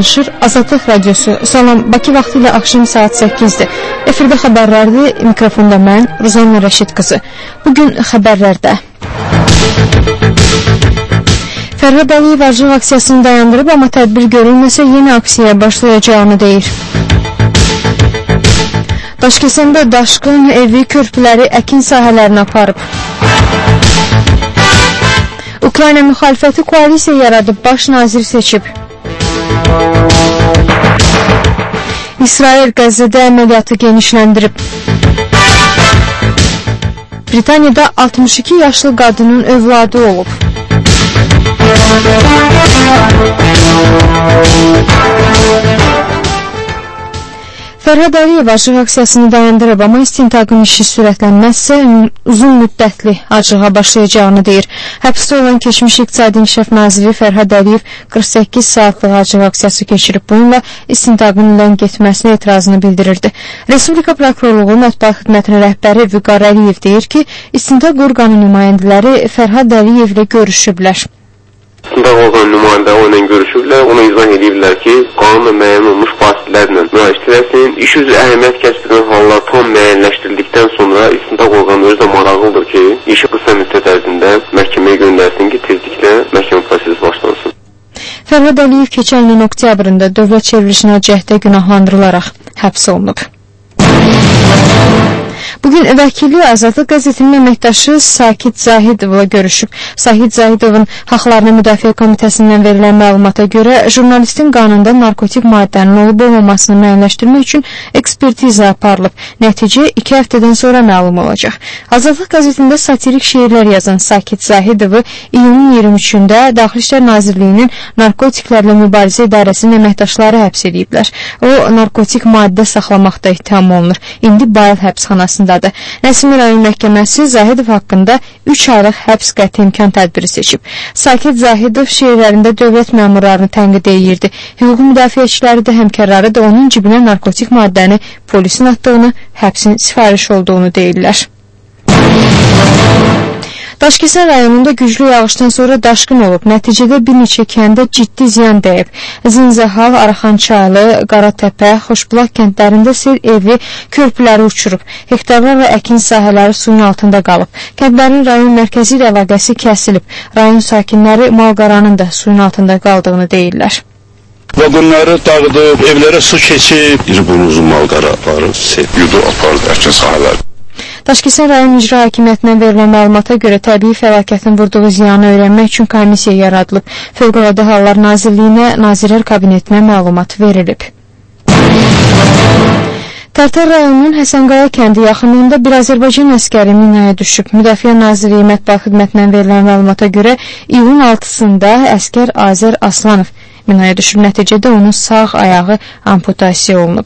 danışır Azadlıq Radiosu. Salam, Bakı vaxtı ilə axşam saat 8-dir. Efirdə xəbərlərdir, mikrofonda mən, Ruzanna Rəşid qızı. Bugün xəbərlərdə Fərhad Əliyev acıq aksiyasını dayandırıb, amma tədbir görülməsə yeni aksiyaya başlayacağını deyir. Daşkəsəndə daşqın evi, körpüləri, əkin sahələrini aparıb. Ukrayna müxalifəti koalisiya yaradıb, baş nazir seçib. İsrail Qəzzədə əməliyyatı genişləndirib. Britaniyada 62 yaşlı qadının övladı olub. Fərhad Əliyev acıq aksiyasını dayandırıb, amma istintaqın işi sürətlənməzsə uzun müddətli acığa başlayacağını deyir. Həbsdə olan keçmiş İqtisadi İnkişaf Naziri Fərhad Əliyev 48 saatlıq acıq aksiyası keçirib. Bununla istintaqın ləng getməsinə etirazını bildirirdi. Respublika Prokurorluğu Mətbuat Xidmətinin rəhbəri Vüqar Əliyev deyir ki, istintaq orqanı nümayəndələri Fərhad Əliyevlə görüşüblər. İstintaq orqanı nümayəndə o ilə görüşüblər, ona izah ediblər ki, qanunla müəyyən olmuş fasillərlə müraciət etsin. İş üzrə əhəmiyyət kəsb edən hallar tam müəyyənləşdirildikdən sonra istintaq orqanı özü də maraqlıdır ki, işi qısa müddət ərzində məhkəməyə göndərsin ki, tezliklə məhkəmə prosesi başlansın. Fərhad Əliyev keçən ilin oktyabrında dövlət çevrilişinə cəhdə günahlandırılaraq həbs olunub. Bugün vəkili Azadlıq qəzetinin əməkdaşı Sakit Zahidovla görüşüb. Sakit Zahidovun Haqlarını Müdafiə Komitəsindən verilən məlumata görə jurnalistin qanında narkotik maddənin olub-olmamasını müəyyənləşdirmək üçün ekspertiza aparılıb. Nəticə 2 həftədən sonra məlum olacaq. Azadlıq qəzetində satirik şeirlər yazan Sakit Zahidovu iyunun 23-də Daxili İşlər Nazirliyinin Narkotiklərlə Mübarizə İdarəsinin əməkdaşları həbs ediblər. O, narkotik maddə saxlamaqda ittiham olunur. İndi Bayıl həbsxanasında. Nəsimi rayon məhkəməsi Zahidov haqqında 3 aylıq həbs qəti imkan tədbiri seçib. Sakit Zahidov şeirlərində dövlət məmurlarını tənqid edirdi. Hüquqi müdafiəçiləri də həmkarları da onun cibinə narkotik maddəni polisin atdığını, həbsin sifariş olduğunu deyirlər. Daşkəsən rayonunda güclü yağışdan sonra daşqın olub. Nəticədə bir neçə kəndə ciddi ziyan dəyib. Zinzəhal, Araxançaylı, Qaratəpə, Xoşbulaq kəndlərində sel evi, körpüləri uçurub. Hektarlarla əkin sahələri suyun altında qalıb. Kəndlərin rayon mərkəzi ilə əlaqəsi kəsilib. Rayon sakinləri malqaranın da suyun altında qaldığını deyirlər. Vaqonları dağıdıb, evlərə su keçib. İrbunuzu malqara aparıb, yudu apardı əkin sahələri. Daşkəsən rayon icra hakimiyyətindən verilən məlumata görə təbii fəlakətin vurduğu ziyanı öyrənmək üçün komissiya yaradılıb. Fövqəladə Hallar Nazirliyinə, Nazirlər Kabinetinə məlumat verilib. Tərtər rayonunun Həsənqaya kəndi yaxınlığında bir Azərbaycan əskəri minaya düşüb. Müdafiə Nazirliyi Mətbuat Xidmətindən verilən məlumata görə iyulun 6-sında əskər Azər Aslanov minaya düşüb. Nəticədə onun sağ ayağı amputasiya olunub.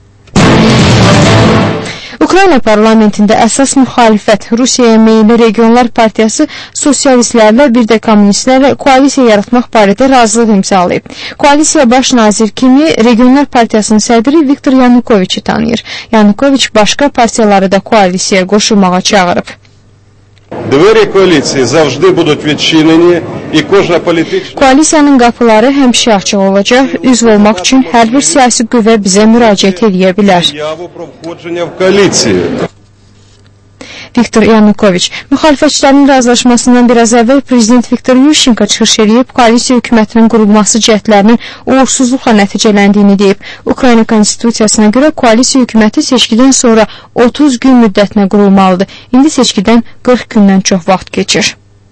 Ukrayna parlamentində əsas müxalifət Rusiyaya meyilli Regionlar Partiyası sosialistlərlə, bir də kommunistlərlə koalisiya yaratmaq barədə razılıq imzalayıb. Koalisiya baş nazir kimi Regionlar Partiyasının sədri Viktor Yanukoviçi tanıyır. Yanukoviç başqa partiyaları da koalisiyaya qoşulmağa çağırıb. Двері коаліції завжди будуть відчинені і кожна політична... Koalisiyanın qapıları həmişə açıq olacaq. Üzv olmaq üçün hər bir siyasi qüvvə bizə müraciət edə bilər. Viktor Yanukoviç müxalifətçilərin razılaşmasından biraz əvvəl Prezident Viktor Yushchenko çıxış edib, koalisiya hökumətinin qurulması cəhdlərinin uğursuzluqla nəticələndiyini deyib. Ukrayna konstitusiyasına görə koalisiya hökuməti seçkidən sonra 30 gün müddətinə qurulmalıdır. İndi seçkidən 40 gündən çox vaxt keçir.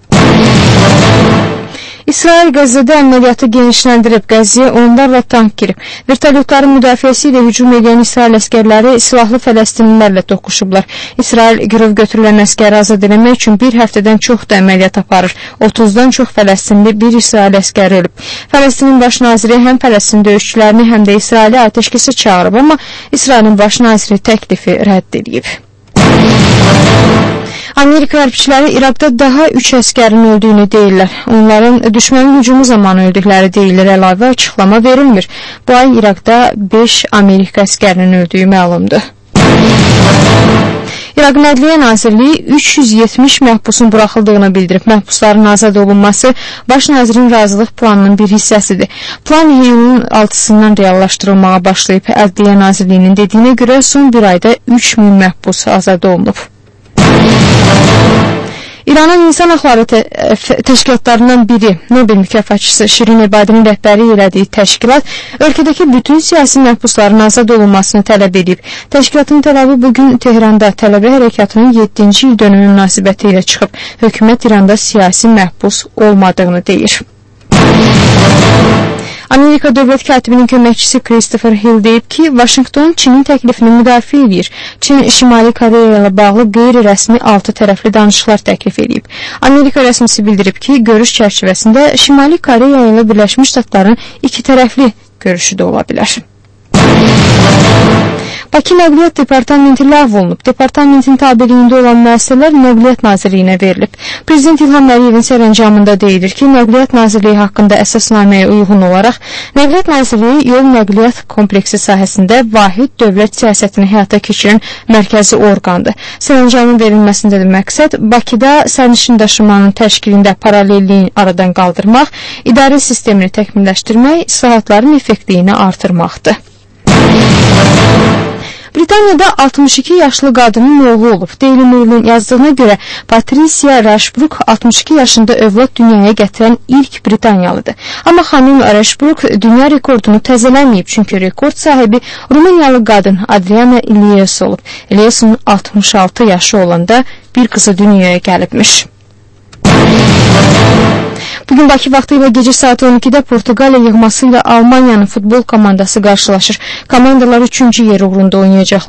İsrail Qəzzədə əməliyyatı genişləndirib, Qəzzəyə onlarla tank girib. Vertolyotların müdafiəsi ilə hücum edən İsrail əskərləri silahlı fələstinlilərlə toqquşublar. İsrail girov götürülən əskəri azad eləmək üçün bir həftədən çox da əməliyyat aparır. 30-dan çox fələstinli bir İsrail əskəri ölüb. Fələstinin baş naziri həm Fələstin döyüşçülərini, həm də İsraili atəşkəsə çağırıb, amma İsrailin baş naziri təklifi rədd edib. Amerika hərbçiləri İraqda daha 3 əskərin öldüyünü deyirlər. Onların düşmənin hücumu zamanı öldükləri deyilir, əlavə açıqlama verilmir. Bu ay İraqda 5 Amerika əskərinin öldüyü məlumdur. İraq Ədliyyə Nazirliyi 370 məhbusun buraxıldığını bildirib. Məhbusların azad olunması baş nazirin razılıq planının bir hissəsidir. Plan iyulun 6-sından reallaşdırılmağa başlayıb. Ədliyyə Nazirliyinin dediyinə görə son bir ayda 3000 məhbus azad olunub. İranın insan haqları təşkilatlarından biri, Nobel mükafatçısı Şirin Ebadinin rəhbəri elədiyi təşkilat ölkədəki bütün siyasi məhbusların azad olunmasını tələb edib. Təşkilatın tələbi bugün Tehranda tələbə hərəkatının 7-ci il dönümü münasibəti ilə çıxıb. Hökumət İranda siyasi məhbus olmadığını deyir. Amerika dövlət katibinin köməkçisi Christopher Hill deyib ki, Vaşinqton Çinin təklifini müdafiə edir. Çin Şimali Koreya ilə bağlı qeyri-rəsmi 6 tərəfli danışıqlar təklif edib. Amerika rəsmisi bildirib ki, görüş çərçivəsində Şimali Koreya ilə Birləşmiş Ştatların 2 tərəfli görüşü də ola bilər. Bakı Nəqliyyat Departamenti ləğv olunub. Departamentin tabeliyində olan müəssisələr Nəqliyyat Nazirliyinə verilib. Prezident İlham Əliyevin sərəncamında deyilir ki, Nəqliyyat Nazirliyi haqqında əsasnaməyə uyğun olaraq Nəqliyyat Nazirliyi yol nəqliyyat kompleksi sahəsində vahid dövlət siyasətini həyata keçirən mərkəzi orqandır. Sərəncamın verilməsində də məqsəd Bakıda sərnişin daşımanın təşkilində paralelliyin aradan qaldırmaq, idarə sistemini təkmilləşdirmək, islahatların effektliyini artırmaqdır. Britaniyada 62 yaşlı qadının oğlu olub. Daily Mail'in yazdığına görə Patricia Rushbrook 62 yaşında övlad dünyaya gətirən ilk Britaniyalıdır. Amma xanım Rushbrook dünya rekordunu təzələməyib, çünki rekord sahibi Rumeniyalı qadın Adriana Iliescu olub. Iliescu'nun 66 yaşı olanda bir qızı dünyaya gəlibmiş. Bugün Bakı vaxtı ilə gecə saat 12-də Portuqaliya yığması ilə Almaniyanın futbol komandası qarşılaşır. Komandalar 3-cü yer uğrunda oynayacaqlar.